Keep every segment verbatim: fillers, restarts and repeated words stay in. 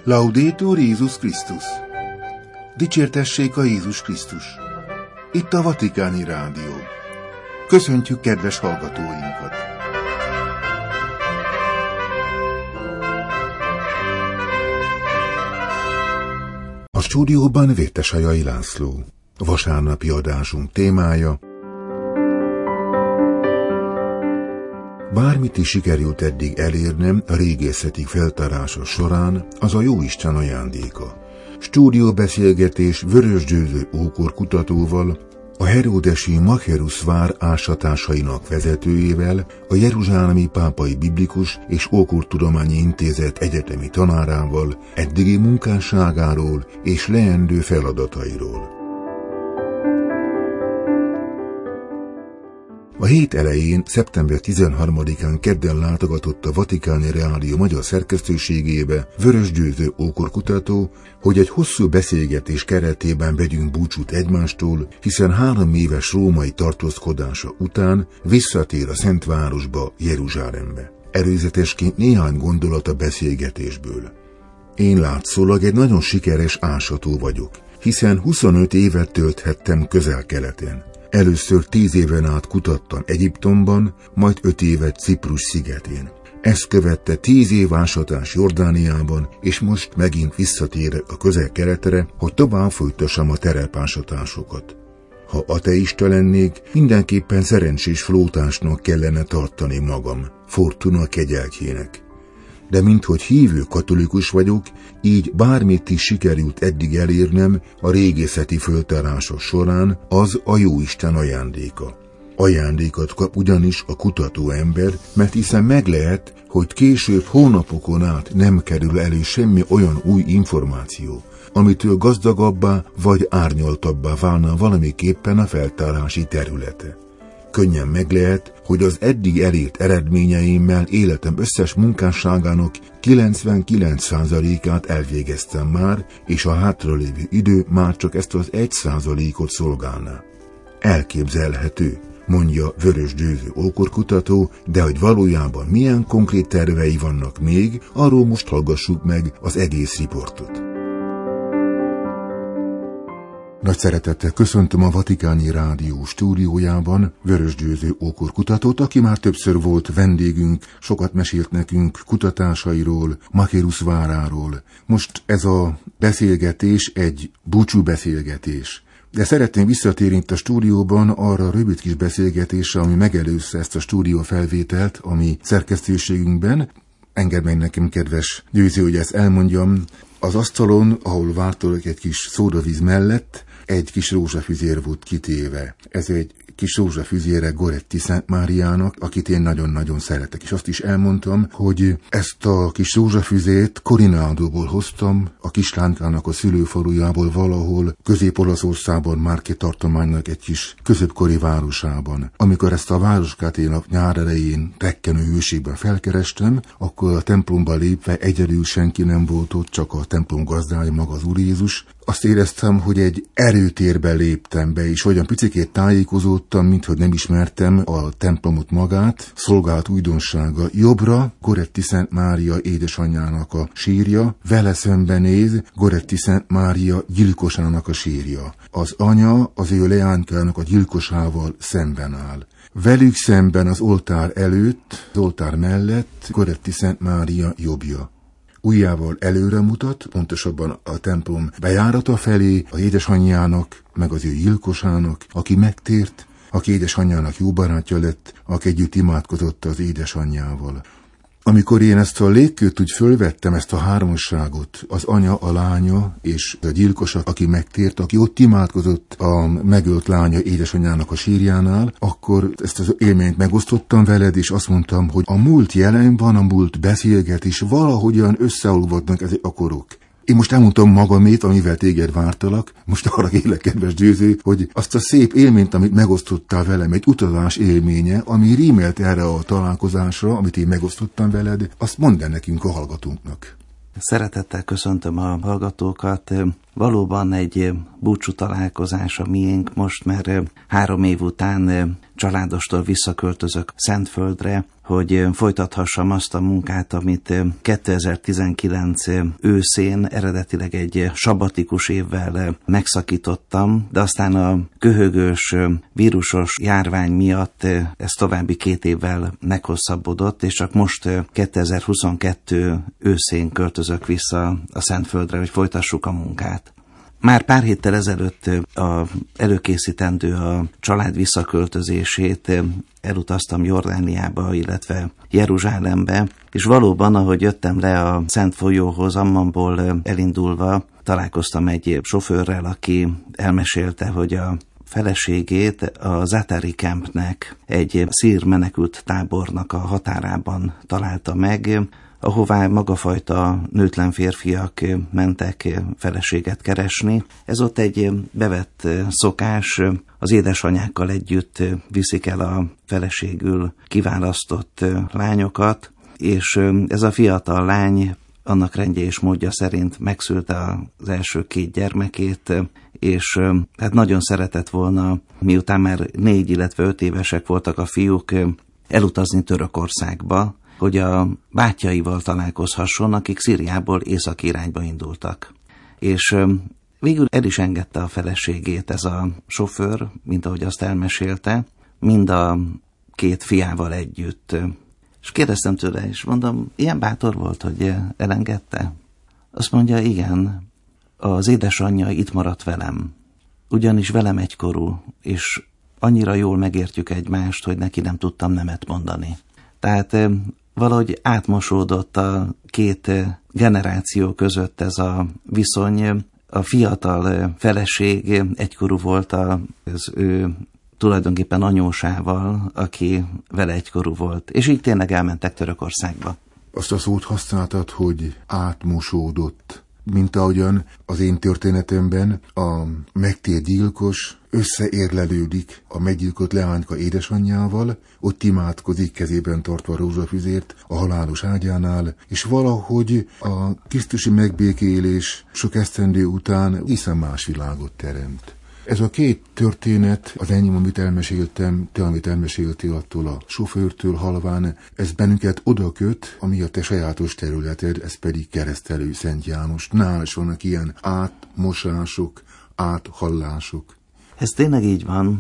Laudetur Jézus Krisztus! Dicsértessék a Jézus Krisztus! Itt a Vatikáni Rádió. Köszöntjük kedves hallgatóinkat! A stúdióban Vértesajai László. Vasárnapi adásunk témája: bármit is sikerült eddig elérnem a régészeti feltárása során, az a Jóisten ajándéka. Stúdióbeszélgetés Vörösgyőző ókor kutatóval, a heródesi Macherus vár ásatásainak vezetőjével, a jeruzsálemi pápai biblikus és ókortudományi intézet egyetemi tanárával, eddigi munkásságáról és leendő feladatairól. A hét elején, szeptember tizenharmadikán kedden látogatott a Vatikáni Rádió magyar szerkesztőségébe Vörösgyőző ókorkutató, hogy egy hosszú beszélgetés keretében vegyünk búcsút egymástól, hiszen három éves római tartózkodása után visszatér a Szentvárosba, Jeruzsálembe. Előzetesként néhány gondolat a beszélgetésből. Én látszólag egy nagyon sikeres ásató vagyok, hiszen huszonöt évet tölthettem Közel-Keleten. Először tíz éven át kutattam Egyiptomban, majd öt évet Ciprus szigetén. Ezt követte tíz év ásatás Jordániában, és most megint visszatérek a Közel-Keletre, hogy tovább folytassam a terepásatásokat. Ha ateista lennék, mindenképpen szerencsés flótásnak kellene tartani magam, Fortuna kegyeltjének. De minthogy hívő katolikus vagyok, így bármit is sikerült eddig elérnem a régészeti föltárása során, az a Jóisten ajándéka. Ajándékat kap ugyanis a kutató ember, mert hiszen meg lehet, hogy később hónapokon át nem kerül elő semmi olyan új információ, amitől gazdagabbá vagy árnyaltabbá válna valamiképpen a feltárási területe. Könnyen meg lehet, hogy az eddig elért eredményeimmel életem összes munkásságának kilencvenkilenc százalékát elvégeztem már, és a hátralévő idő már csak ezt az egy százalékot szolgálná. Elképzelhető, mondja Vörösgyőző ókorkutató, de hogy valójában milyen konkrét tervei vannak még, arról most hallgassuk meg az egész riportot. Nagy szeretettel köszöntöm a Vatikáni Rádió stúdiójában Vörösgyőző ókorkutatót, aki már többször volt vendégünk, sokat mesélt nekünk kutatásairól, Macherus váráról. Most ez a beszélgetés egy búcsú beszélgetés. De szeretném visszatérni itt a stúdióban arra a rövid kis beszélgetésre, ami megelőzte ezt a stúdió felvételt, ami szerkesztőségünkben. Engedd meg nekem, kedves Győző, hogy ezt elmondjam. Az asztalon, ahol vártolok egy kis szódavíz mellett, egy kis rózsafüzér volt kitéve. Ez egy kis rózsafüzére Goretti Szent Máriának, akit én nagyon-nagyon szeretek. És azt is elmondtam, hogy ezt a kis rózsafüzét Corinádóból hoztam, a kislánkának a szülőfalujából valahol Közép-Olaszországban, Márki tartománynak egy kis középkori városában. Amikor ezt a városkát én a nyár elején rekkenő hőségben felkerestem, akkor a templomba lépve egyedül senki nem volt ott, csak a templom gazdája, maga az Úr Jézus. Azt éreztem, hogy egy erőtérbe léptem be, és olyan picikét tájékozódtam, minthogy nem ismertem a templomot magát. Szolgált újdonsága: jobbra Goretti Szent Mária édesanyjának a sírja, vele szembenéz Goretti Szent Mária gyilkosának a sírja. Az anya az ő leánykának a gyilkosával szemben áll. Velük szemben az oltár előtt, az oltár mellett Goretti Szent Mária jobbja. Ujjával előre mutat, pontosabban a templom bejárata felé, az édesanyjának, meg az ő gyilkosának, aki megtért, aki édesanyjának jó barátja lett, aki együtt imádkozott az édesanyjával. Amikor én ezt a légkört úgy fölvettem, ezt a hármasságot, az anya, a lánya és a gyilkosa, aki megtért, aki ott imádkozott a megölt lánya édesanyjának a sírjánál, akkor ezt az élményt megosztottam veled, és azt mondtam, hogy a múlt jelen van, a múlt beszélget, és valahogyan összeolvadnak ezek a korok. Én most elmondtam magamét, amivel téged vártalak, most arra kérlek, kedves Győző, hogy azt a szép élményt, amit megosztottál velem, egy utazás élménye, ami rímelt erre a találkozásra, amit én megosztottam veled, azt mondd el nekünk a hallgatónknak. Szeretettel köszöntöm a hallgatókat. valóban egy búcsú találkozás a miénk most, mert három év után családostól visszaköltözök Szentföldre, hogy folytathassam azt a munkát, amit kétezer-tizenkilenc őszén eredetileg egy sabbatikus évvel megszakítottam, de aztán a köhögős vírusos járvány miatt ez további két évvel meghosszabbodott, és csak most kétezer-huszonkettő őszén költözök vissza a Szentföldre, hogy folytassuk a munkát. Már pár héttel ezelőtt a előkészítendő a család visszaköltözését elutaztam Jordániába, illetve Jeruzsálembe, és valóban, ahogy jöttem le a Szent folyóhoz, Ammanból elindulva, találkoztam egy sofőrrel, aki elmesélte, hogy a feleségét a Zatari Campnek, egy szír menekült tábornak a határában találta meg, ahová magafajta nőtlen férfiak mentek feleséget keresni. Ez ott egy bevett szokás, az édesanyákkal együtt viszik el a feleségül kiválasztott lányokat, és ez a fiatal lány annak rendje és módja szerint megszülte az első két gyermekét, és hát nagyon szeretett volna, miután már négy, illetve öt évesek voltak a fiúk, elutazni Törökországba, hogy a bátyjaival találkozhasson, akik Szíriából északi irányba indultak. És végül el is engedte a feleségét ez a sofőr, mint ahogy azt elmesélte, mind a két fiával együtt. És kérdeztem tőle, és mondom, ilyen bátor volt, hogy elengedte? Azt mondja, igen, az édesanyja itt maradt velem, ugyanis velem egykorú, és annyira jól megértjük egymást, hogy neki nem tudtam nemet mondani. Tehát valahogy átmosódott a két generáció között ez a viszony. A fiatal feleség egykorú volt az ő tulajdonképpen anyósával, aki vele egykorú volt. És így tényleg elmentek Törökországba. Azt a szót használtad, hogy átmosódott. Mint ahogyan az én történetemben a megtért gyilkos összeérlelődik a meggyilkolt leányka édesanyjával, ott imádkozik kezében tartva rózsafüzért a halálos ágyánál, és valahogy a krisztusi megbékélés sok esztendő után egészen más világot teremt. Ez a két történet, az enyém, amit elmeséltem, te, amit elmeséltél attól a sofőrtől halván, ez bennünket oda köt, ami a te sajátos területed, ez pedig Keresztelő Szent János. Nál is vannak ilyen átmosások, áthallások. Ez tényleg így van.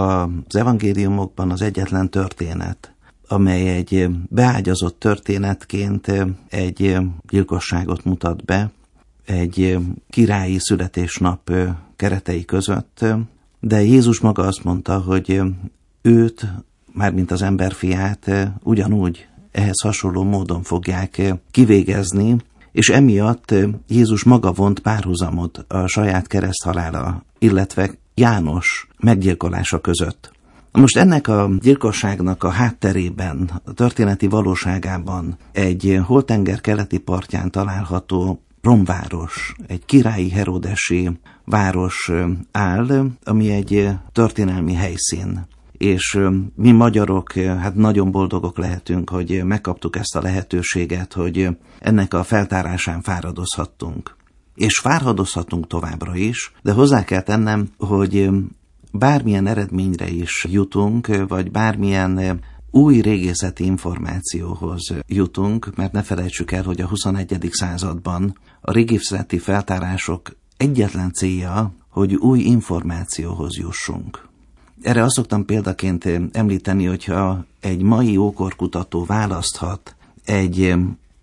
Az evangéliumokban az egyetlen történet, amely egy beágyazott történetként egy gyilkosságot mutat be, egy királyi születésnap keretei között, de Jézus maga azt mondta, hogy őt, mármint az emberfiát, ugyanúgy ehhez hasonló módon fogják kivégezni, és emiatt Jézus maga vont párhuzamot a saját kereszthalála, illetve János meggyilkolása között. Most ennek a gyilkosságnak a hátterében, a történeti valóságában egy holtenger keleti partján található romváros, egy királyi heródesi város áll, ami egy történelmi helyszín. És mi magyarok hát nagyon boldogok lehetünk, hogy megkaptuk ezt a lehetőséget, hogy ennek a feltárásán fáradozhattunk. És fáradozhatunk továbbra is, de hozzá kell tennem, hogy bármilyen eredményre is jutunk, vagy bármilyen új régészeti információhoz jutunk, mert ne felejtsük el, hogy a huszonegyedik században a régészeti feltárások egyetlen célja, hogy új információhoz jussunk. Erre azt szoktam példaként említeni, hogyha egy mai ókorkutató választhat egy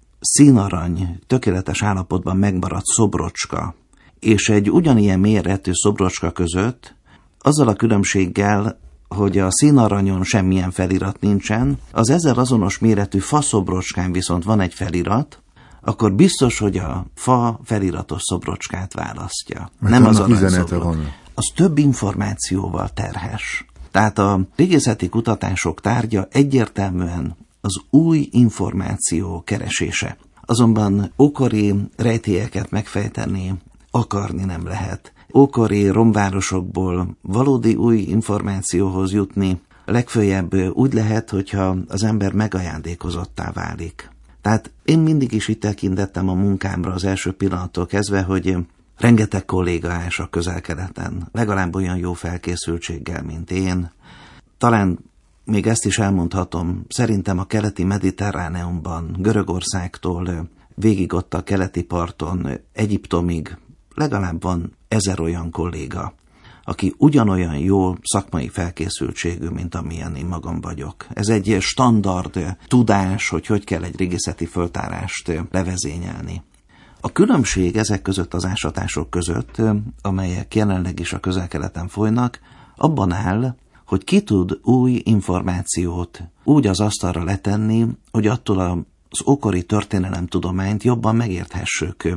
színarany tökéletes állapotban megmaradt szobrocska, és egy ugyanilyen méretű szobrocska között, azzal a különbséggel, hogy a színaranyon semmilyen felirat nincsen, az ezzel azonos méretű faszobrodskán viszont van egy felirat, akkor biztos, hogy a fa feliratos szobrocskát választja. Mert nem az aranyszobrot. Van. Az több információval terhes. Tehát a régészeti kutatások tárgya egyértelműen az új információ keresése. Azonban ókori rejtélyeket megfejteni, akarni nem lehet. Ókori romvárosokból valódi új információhoz jutni legföljebb úgy lehet, hogyha az ember megajándékozottá válik. Tehát én mindig is itt tekintettem a munkámra az első pillanattól kezdve, hogy Rengeteg kolléga ás a Közel-Keleten, legalább olyan jó felkészültséggel, mint én. Talán még ezt is elmondhatom, szerintem a keleti mediterráneumban, Görögországtól végig ott a keleti parton, Egyiptomig legalább van ezer olyan kolléga, aki ugyanolyan jó szakmai felkészültségű, mint amilyen én magam vagyok. Ez egy standard tudás, hogy hogy kell egy régészeti föltárást levezényelni. A különbség ezek között az ásatások között, amelyek jelenleg is a Közel-Keleten folynak, abban áll, hogy ki tud új információt úgy az asztalra letenni, hogy attól az ókori történelemtudományt jobban megérthessük.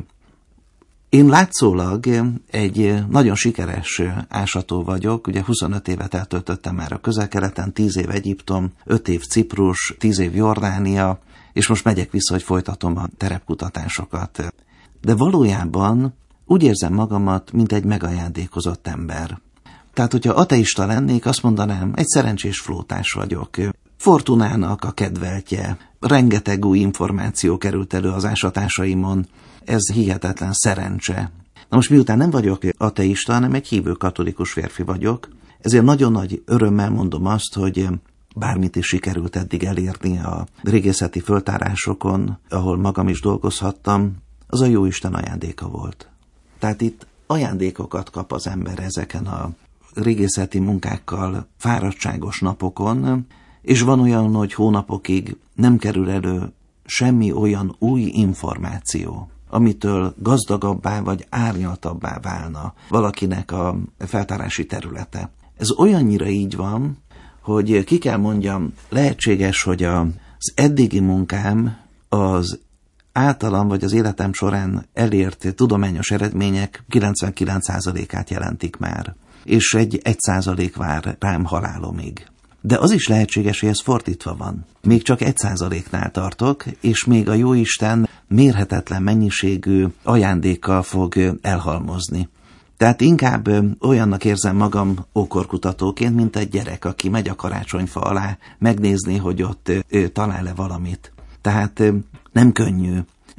Én látszólag egy nagyon sikeres ásató vagyok, ugye huszonöt évet eltöltöttem már a Közel-Keleten, tíz év Egyiptom, öt év Ciprus, tíz év Jordánia, és most megyek vissza, hogy folytatom a terepkutatásokat. De valójában úgy érzem magamat, mint egy megajándékozott ember. Tehát, hogyha ateista lennék, azt mondanám, egy szerencsés flótás vagyok. Fortunának a kedveltje, rengeteg új információ került elő az ásatásaimon, ez hihetetlen szerencse. Na most miután nem vagyok ateista, hanem egy hívő katolikus férfi vagyok, ezért nagyon nagy örömmel mondom azt, hogy bármit is sikerült eddig elérni a régészeti föltárásokon, ahol magam is dolgozhattam, az a Jóisten ajándéka volt. Tehát itt ajándékokat kap az ember ezeken a régészeti munkákkal fáradtságos napokon, és van olyan, hogy hónapokig nem kerül elő semmi olyan új információ, amitől gazdagabbá vagy árnyaltabbá válna valakinek a feltárási területe. Ez olyannyira így van, hogy ki kell mondjam, lehetséges, hogy az eddigi munkám az általam vagy az életem során elért tudományos eredmények kilencvenkilenc százalékát jelentik már, és egy egy százalék vár rám halálomig. De az is lehetséges, hogy ez fordítva van. Még csak egy százaléknál tartok, és még a Jóisten mérhetetlen mennyiségű ajándékkal fog elhalmozni. Tehát inkább olyannak érzem magam ókorkutatóként, mint egy gyerek, aki megy a karácsonyfa alá megnézni, hogy ott talál-e valamit. Tehát nem könnyű.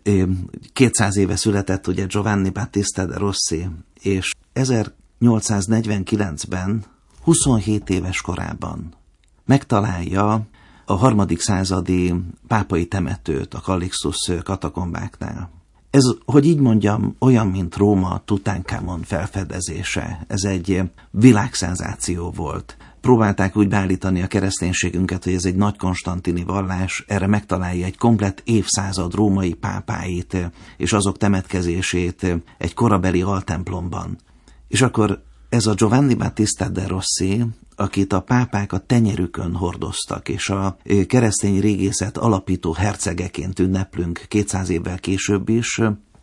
kétszáz éve született ugye Giovanni Battista de Rossi, és ezernyolcszáznegyvenkilencben, huszonhét éves korában megtalálja a harmadik századi pápai temetőt a Calixtus katakombáknál. Ez, hogy így mondjam, olyan, mint Róma Tutankamon felfedezése. Ez egy világszenzáció volt. Próbálták úgy beállítani a kereszténységünket, hogy ez egy nagy konstantini vallás, erre megtalálja egy komplett évszázad római pápáit, és azok temetkezését egy korabeli altemplomban. És akkor ez a Giovanni Battista de Rossi, akit a pápák a tenyerükön hordoztak, és a keresztény régészet alapító hercegeként ünneplünk kétszáz évvel később is,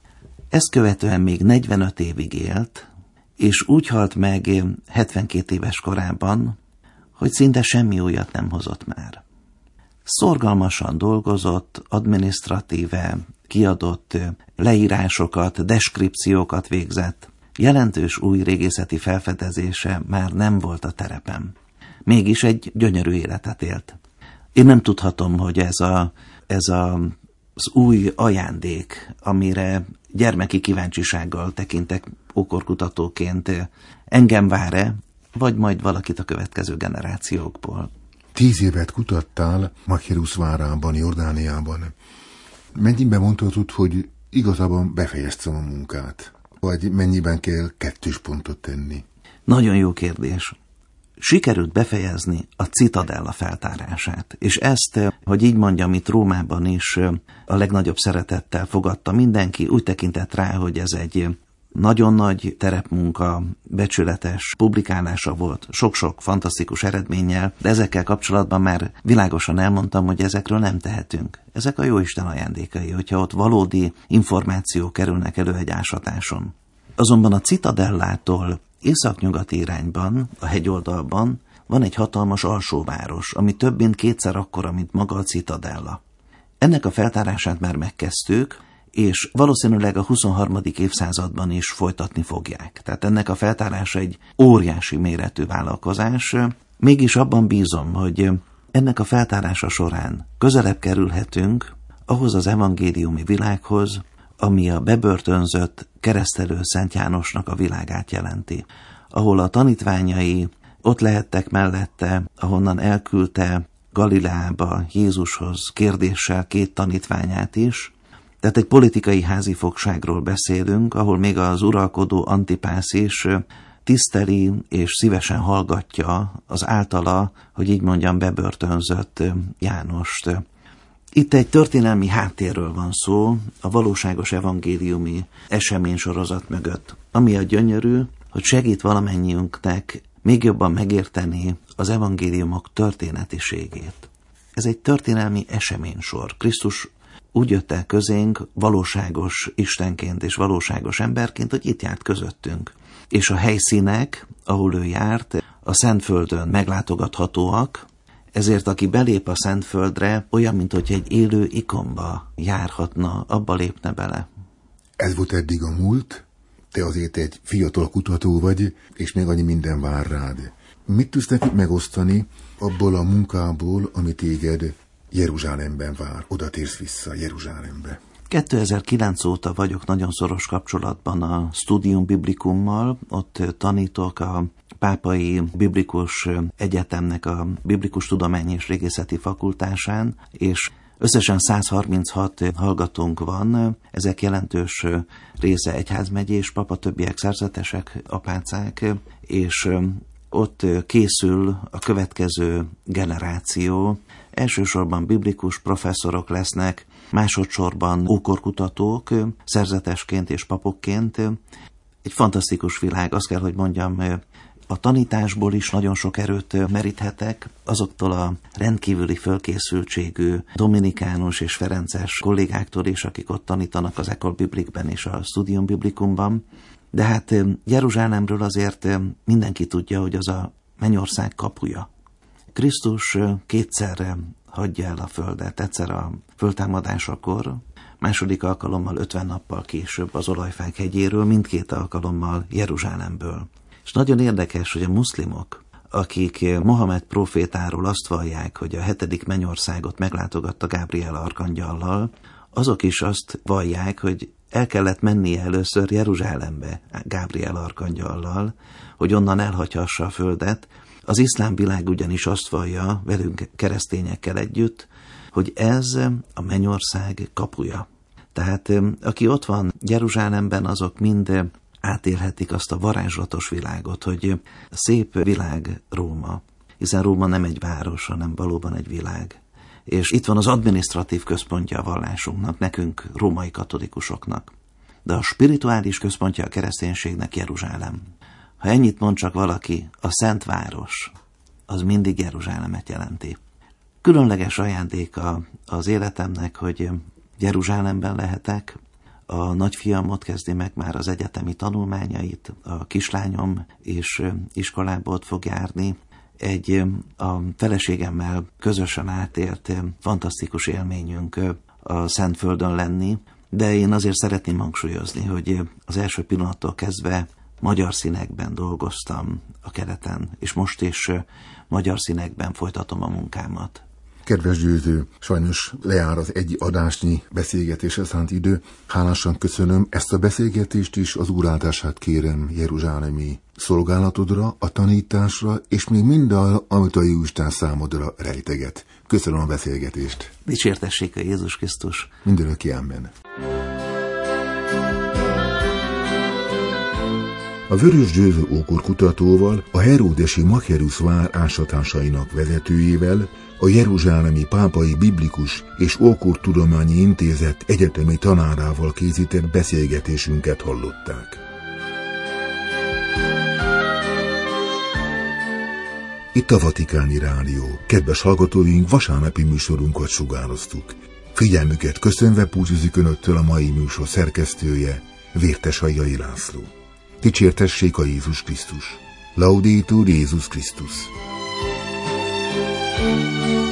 ezt követően még negyvenöt évig élt, és úgy halt meg hetvenkét éves korában, hogy szinte semmi újat nem hozott már. Szorgalmasan dolgozott, adminisztratíve kiadott leírásokat, deskripciókat végzett, jelentős új régészeti felfedezése már nem volt a terepen. Mégis egy gyönyörű életet élt. Én nem tudhatom, hogy ez, a, ez a, az új ajándék, amire gyermeki kíváncsisággal tekintek ókorkutatóként, engem vár-e, vagy majd valakit a következő generációkból. Tíz évet kutattál Machaerus várában, Jordániában. Mennyiben mondhatod, hogy igazából befejeztem a munkát? Vagy mennyiben kell kettős pontot tenni? Nagyon jó kérdés. Sikerült befejezni a Citadella feltárását, és ezt, hogy így mondjam, itt Rómában is a legnagyobb szeretettel fogadta mindenki, úgy tekintett rá, hogy ez egy nagyon nagy terepmunka, becsületes publikálása volt, sok-sok fantasztikus eredménnyel, de ezekkel kapcsolatban már világosan elmondtam, hogy ezekről nem tehetünk. Ezek a Jóisten ajándékai, hogyha ott valódi információk kerülnek elő egy ásatáson. Azonban a Citadellától északnyugati irányban, a hegyoldalban van egy hatalmas alsóváros, ami több mint kétszer akkora, mint maga a Citadella. Ennek a feltárását már megkezdtük, és valószínűleg a huszonharmadik évszázadban is folytatni fogják. Tehát ennek a feltárása egy óriási méretű vállalkozás. Mégis abban bízom, hogy ennek a feltárása során közelebb kerülhetünk ahhoz az evangéliumi világhoz, ami a bebörtönzött keresztelő Szent Jánosnak a világát jelenti, ahol a tanítványai ott lehettek mellette, ahonnan elküldte Galileába Jézushoz kérdéssel két tanítványát is. Tehát egy politikai házifogságról beszélünk, ahol még az uralkodó Antipász is tiszteli és szívesen hallgatja az általa, hogy így mondjam, bebörtönzött Jánost. Itt egy történelmi háttérről van szó, a valóságos evangéliumi eseménysorozat mögött, ami a gyönyörű, hogy segít valamennyiünknek még jobban megérteni az evangéliumok történetiségét. Ez egy történelmi eseménysor. Krisztus úgy jött el közénk valóságos Istenként és valóságos emberként, hogy itt járt közöttünk. És a helyszínek, ahol ő járt, a Szentföldön meglátogathatóak, ezért aki belép a Szentföldre, olyan, mint hogy egy élő ikonba járhatna, abba lépne bele. Ez volt eddig a múlt, te azért egy fiatal kutató vagy, és még annyi minden vár rád. Mit tudsz nekünk megosztani abból a munkából, ami téged Jeruzsálemben vár, oda térsz vissza Jeruzsálembe? kétezer-kilenc óta vagyok nagyon szoros kapcsolatban a Studium Biblicummal, ott tanítok a Pápai Biblikus Egyetemnek a Biblikus Tudományi és Régészeti Fakultásán, és összesen száz harminchat hallgatónk van, ezek jelentős része egyházmegyés pap, a többiek szerzetesek, apácák, és ott készül a következő generáció. Elsősorban biblikus professzorok lesznek, másodszorban ókorkutatók, szerzetesként és papokként. Egy fantasztikus világ, azt kell, hogy mondjam, a tanításból is nagyon sok erőt meríthetek, azoktól a rendkívüli fölkészültségű dominikánus és ferences kollégáktól is, akik ott tanítanak az École Biblique-ben és a Studium Biblicumban. De hát Jeruzsálemről azért mindenki tudja, hogy az a mennyország kapuja. Krisztus kétszer hagyja el a földet, egyszer a föltámadásakor, második alkalommal ötven nappal később az Olajfák hegyéről, mindkét alkalommal Jeruzsálemből. És nagyon érdekes, hogy a muszlimok, akik Mohamed profétáról azt vallják, hogy a hetedik mennyországot meglátogatta Gábriel arkangyallal, azok is azt vallják, hogy el kellett mennie először Jeruzsálembe Gábriel arkangyallal, hogy onnan elhagyhassa a földet. Az iszlám világ ugyanis azt vallja velünk keresztényekkel együtt, hogy ez a mennyország kapuja. Tehát aki ott van Jeruzsálemben, azok mind átélhetik azt a varázslatos világot, hogy szép világ Róma, hiszen Róma nem egy város, hanem valóban egy világ. És itt van az adminisztratív központja a vallásunknak, nekünk, római katolikusoknak. De a spirituális központja a kereszténységnek Jeruzsálem. Ha ennyit mond csak valaki, a Szent Város, az mindig Jeruzsálemet jelenti. Különleges ajándéka az életemnek, hogy Jeruzsálemben lehetek. A nagyfiam ott kezdi meg már az egyetemi tanulmányait, a kislányom és iskolába ott fog járni. Egy a feleségemmel közösen átélt fantasztikus élményünk a Szentföldön lenni, de én azért szeretném hangsúlyozni, hogy az első pillanattól kezdve magyar színekben dolgoztam a keleten, és most is magyar színekben folytatom a munkámat. Kedves Győző, sajnos lejár az egy adásnyi beszélgetésre szánt idő. Hálásan köszönöm ezt a beszélgetést is, az Úr áldását kérem jeruzsálemi szolgálatodra, a tanításra, és még mindarra, amit a Jóisten számodra rejteget. Köszönöm a beszélgetést. Dicsértessék a Jézus Krisztus. Mindörökké, amen. A Vörös Győző ókorkutatóval, a heródesi Macherus vár ásatásainak vezetőjével, a Jeruzsálemi Pápai Biblikus és Ókortudományi Intézet egyetemi tanárával készített beszélgetésünket hallották. Itt a Vatikáni Rádió. Kedves hallgatóink, vasárnapi műsorunkat sugároztuk. Figyelmüket köszönve búcsúzik önöktől a mai műsor szerkesztője, Vértes Hajai László. Dicsértessék a Jézus Krisztus. Laudetur Jézus Krisztus. Thank you.